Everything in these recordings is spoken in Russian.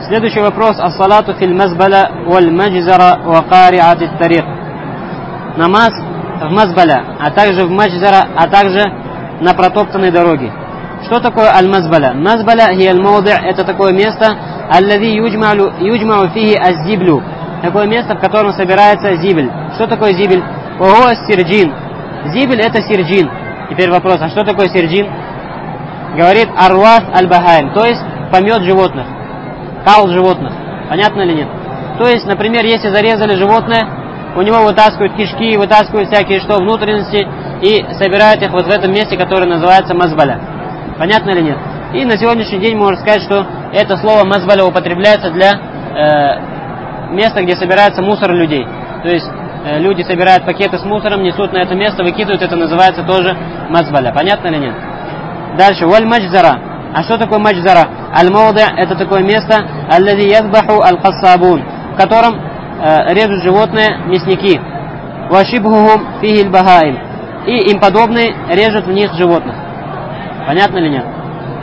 Следующий вопрос. Ас-салату фил мазбаля валь маджзара ва кариати тарик. Намаз в мазбаля, а также в маджзара, а также на протоптанной дороге. Что такое аль-мазбаля? Мазбаля хи аль-мауди' это такое место, аллади юджмау фихи аз-зиблю. Такое место, в котором собирается зибль. Что такое зибль? Ого, сирджин. Зибль это сирджин. Теперь вопрос, а что такое сирджин? Говорит арвас аль-бахайм, то есть помет животных, кал животных. Понятно или нет? То есть, например, если зарезали животное, у него вытаскивают кишки, вытаскивают всякие внутренности и собирают их вот в этом месте, которое называется мазбаля. Понятно или нет? И на сегодняшний день можно сказать, что это слово мазбаля употребляется для места, где собирается мусор людей. То есть люди собирают пакеты с мусором, несут на это место, выкидывают, это называется тоже мазбаля. Понятно или нет? Дальше, валь маджзара. А что такое маджзара? Аль-мауди' это такое место, аллади ядбаху аль-кассабун, в котором режут животные мясники. Вашибхухум фихи аль-бахаим. И им подобные режут в них животных. Понятно или нет?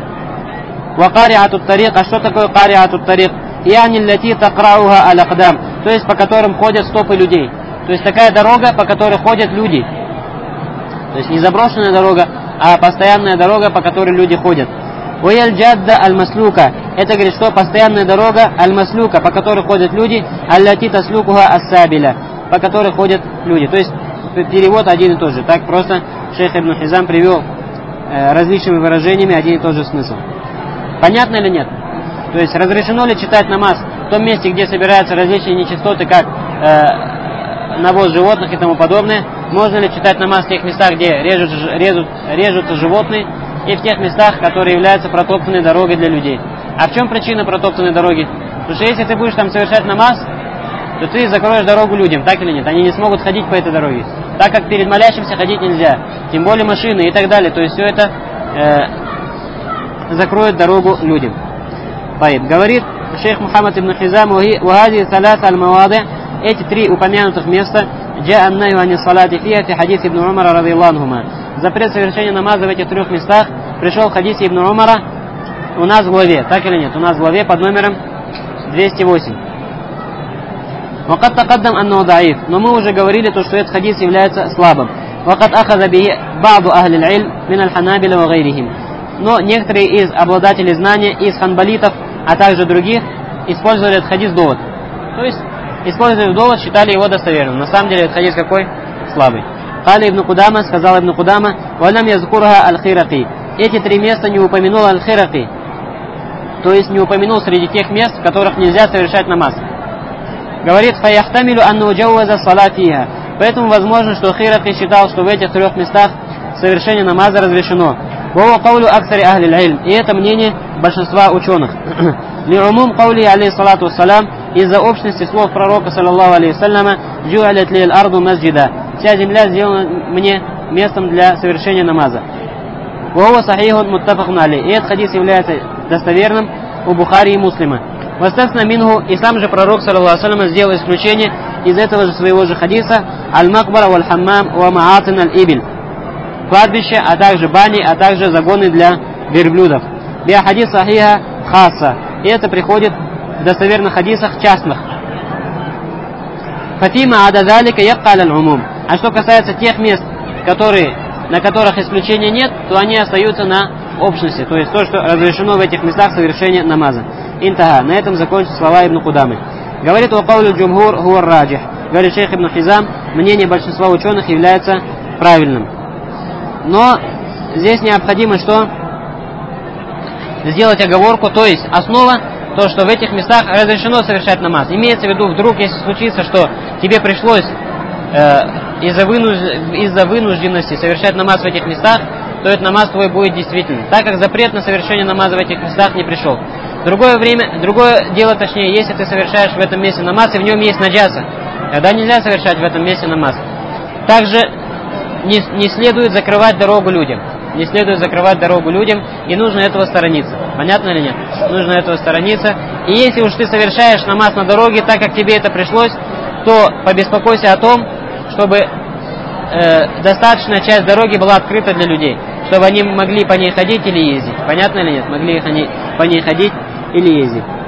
Ва кариату тарик. А что такое кариату тарик? Яни лати такрауха аль-акдам. То есть по которым ходят стопы людей. То есть такая дорога, по которой ходят люди. То есть не заброшенная дорога, а постоянная дорога, по которой люди ходят. Уяль джадда аль-маслука. Это говорит, что постоянная дорога аль-маслука, по которой ходят люди, аль-лати таслукуха ас-сабиля, по которой ходят люди. То есть перевод один и тот же. Так просто шейх Ибн Хизам привел различными выражениями один и тот же смысл. Понятно или нет? То есть разрешено ли читать намаз в том месте, где собираются различные нечистоты, как навоз животных и тому подобное? Можно ли читать намаз в тех местах, где режутся животные, и в тех местах, которые являются протоптанной дорогой для людей? А в чем причина протоптанной дороги? Потому что если ты будешь там совершать намаз, то ты закроешь дорогу людям, так или нет? Они не смогут ходить по этой дороге, так как перед молящимся ходить нельзя, тем более машины и так далее. То есть все это закроет дорогу людям. Говорит шейх Мухаммад ибн Хизам, «Вахади салат аль-мавади», эти три упомянутых места, «Джа аннаху ани салати фиха фи хадис ибн Умара радийаллаху анхума». Запрет совершения намаза в этих трех местах пришел в хадисе ибн Умара у нас в главе, так или нет? У нас в главе под номером 208. «Вакад такаддам аннаху даиф», но мы уже говорили, что этот хадис является слабым. «Вакад ахаза бихи ба'ду ахли аль-илм мин аль-ханабиля ва гайрихим». Но некоторые из обладателей знания, из ханбалитов, а также других, использовали этот хадис довод. То есть, использовали довод, считали его достоверным. На самом деле, этот хадис какой? Слабый. Кали ибн Кудама, сказал ибн Кудама, «Валям язкурха аль-хираки». Эти три места не упомянул аль-хираки. То есть, не упомянул среди тех мест, в которых нельзя совершать намаз. Говорит, «Фаяхтамилю анну джауаза салатиха». Поэтому возможно, что хираки считал, что в этих трех местах совершение намаза разрешено. «Вова каулю аксари ахли аль-илм». И это мнение большинства ученых. «Лиумум каули алейхи салату вассалям». Из-за общности слов пророка, саллаллаху алейхи вассаляма, «Джу'алят ли аль-арду масджида». Вся земля сделана мне местом для совершения намаза. «Вова сахихун муттафакун алейхи». И этот хадис является достоверным у Бухари и Муслима. «Вастасна минху». И сам же пророк, саллаллаху алейхи вассалям, сделал исключение из этого же своего же хадиса: «Аль-макбара валь-хаммам ва маатин аль-ибиль». Кладбище, а также бани, а также загоны для верблюдов. «Биа хадис сахиха хаса». И это приходит в достоверных хадисах частных. «Фатима адазалика ябка аль-умум». А что касается тех мест, на которых исключения нет, то они остаются на общности. То есть то, что разрешено в этих местах совершение намаза. Интаха. На этом закончатся слова ибн Кудамы. Говорит, «Вакаулю джумхур хуар раджих». Говорит шейх ибн Хизам, мнение большинства ученых является правильным. Но здесь необходимо что? Сделать оговорку, то есть основа, то, что в этих местах разрешено совершать намаз. Имеется в виду, вдруг, если случится, что тебе пришлось из-за вынужденности совершать намаз в этих местах, то этот намаз твой будет действительным, так как запрет на совершение намаза в этих местах не пришел. Другое дело, точнее, если ты совершаешь в этом месте намаз, и в нем есть наджаса, тогда нельзя совершать в этом месте намаз. Также не следует закрывать дорогу людям. Не следует закрывать дорогу людям, и нужно этого сторониться. Понятно или нет? Нужно этого сторониться. И если уж ты совершаешь намаз на дороге, так как тебе это пришлось, то побеспокойся о том, чтобы достаточная часть дороги была открыта для людей, чтобы они могли по ней ходить или ездить. Понятно или нет? Могли по ней ходить или ездить.